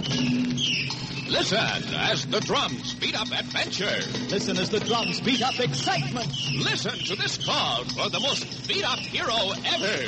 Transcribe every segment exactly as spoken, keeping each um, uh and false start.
Listen as the drums beat up adventure. Listen as the drums beat up excitement. Listen to this call for the most beat-up hero ever.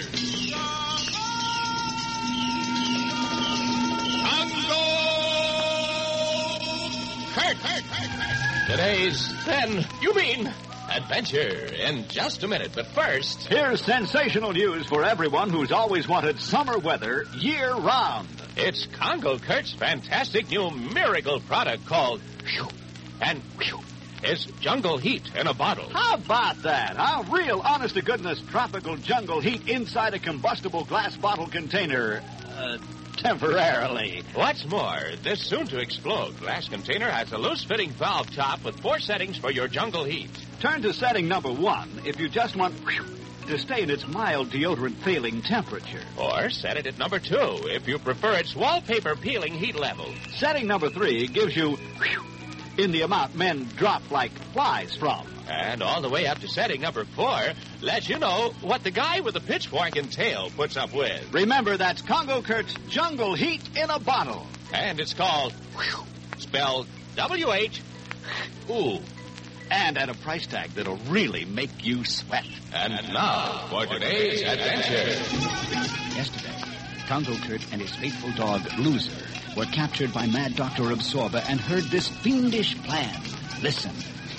Congo Kurt. Kurt, Kurt, Kurt. Today's, then, you mean, adventure in just a minute. But first, here's sensational news for everyone who's always wanted summer weather year-round. It's Congo Kurt's fantastic new miracle product called Whew, and Whew. It's jungle heat in a bottle. How about that, huh? Real honest-to-goodness tropical jungle heat inside a combustible glass bottle container. Uh, temporarily. What's more, this soon-to-explode glass container has a loose-fitting valve top with four settings for your jungle heat. Turn to setting number one if you just want whew, to stay in its mild deodorant-failing temperature. Or set it at number two if you prefer its wallpaper-peeling heat level. Setting number three gives you whew, in the amount men drop like flies from. And all the way up to setting number four lets you know what the guy with the pitchfork and tail puts up with. Remember, that's Congo Kurt's Jungle Heat in a bottle. And it's called Whew, spelled W H O. And at a price tag that'll really make you sweat. And now for today's adventure. Yesterday, Congo Kurt and his faithful dog, Loser, were captured by Mad Doctor Absorber and heard this fiendish plan. Listen.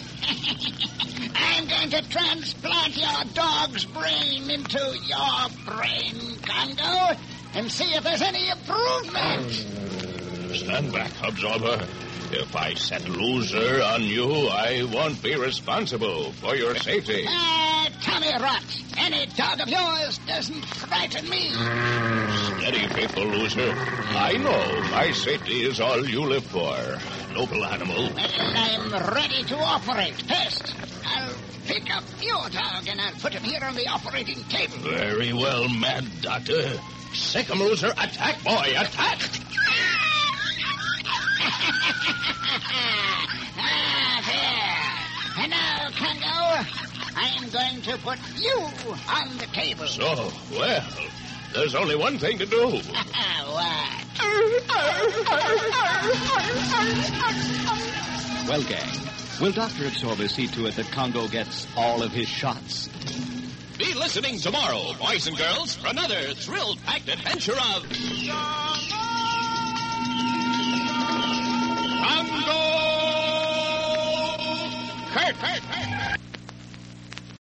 I'm going to transplant your dog's brain into your brain, Congo, and see if there's any improvement. Stand back, Absorber. If I set Loser on you, I won't be responsible for your safety. Ah, uh, Tommy Rot. Any dog of yours doesn't frighten me. Steady, faithful Loser. I know my safety is all you live for. Noble animal. Well, I'm ready to operate. First, I'll pick up your dog and I'll put him here on the operating table. Very well, Mad Doctor. Sick him, Loser. Attack, boy. Attack. Ah, there. And now, Congo, I'm going to put you on the table. So, well, there's only one thing to do. What? Well, gang, will Doctor Absorber see to it that Congo gets all of his shots? Be listening tomorrow, boys and girls, for another thrill-packed adventure of... Congo Kurt. Kurt.